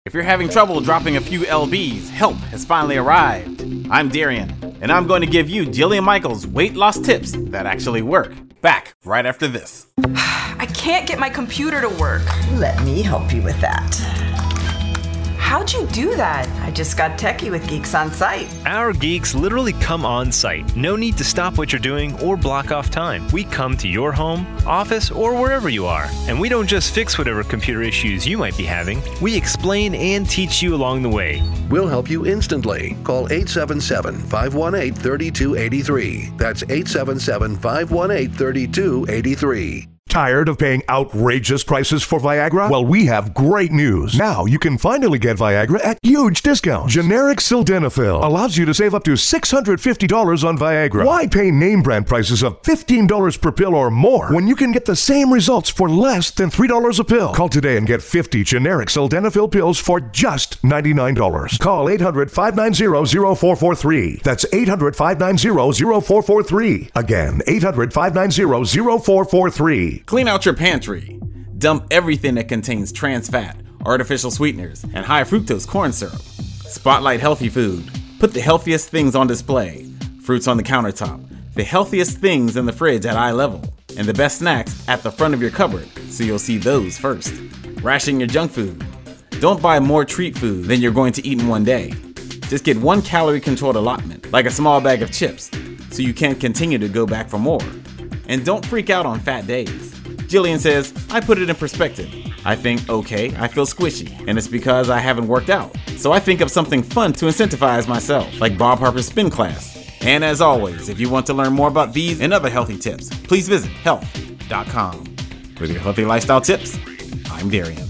If you're having trouble dropping a few lbs, help has finally arrived. I'm Darian, and I'm going to give you Jillian Michaels' weight loss tips that actually work. Back right after this. I can't get my computer to work. Let me help you with that. How'd you do that? I just got techie with Geeks on Site. Our geeks literally come on site. No need to stop what you're doing or block off time. We come to your home, office, or wherever you are. And we don't just fix whatever computer issues you might be having. We explain and teach you along the way. We'll help you instantly. Call 877-518-3283. That's 877-518-3283. Tired of paying outrageous prices for Viagra? Well, we have great news. Now you can finally get Viagra at huge discounts. Generic Sildenafil allows you to save up to $650 on Viagra. Why pay name brand prices of $15 per pill or more when you can get the same results for less than $3 a pill? Call today and get 50 generic Sildenafil pills for just $99. Call 800-590-0443. That's 800-590-0443. Again, 800-590-0443. Clean out your pantry. Dump everything that contains trans fat, artificial sweeteners, and high fructose corn syrup. Spotlight healthy food. Put the healthiest things on display. Fruits on the countertop. The healthiest things in the fridge at eye level. And the best snacks at the front of your cupboard, so you'll see those first. Ration your junk food. Don't buy more treat food than you're going to eat in one day. Just get 1 calorie-controlled allotment, like a small bag of chips, so you can't continue to go back for more. And don't freak out on fat days. Jillian says, I put it in perspective. I think, okay, I feel squishy, and it's because I haven't worked out. So I think of something fun to incentivize myself, like Bob Harper's spin class. And as always, if you want to learn more about these and other healthy tips, please visit health.com. With your healthy lifestyle tips, I'm Darian.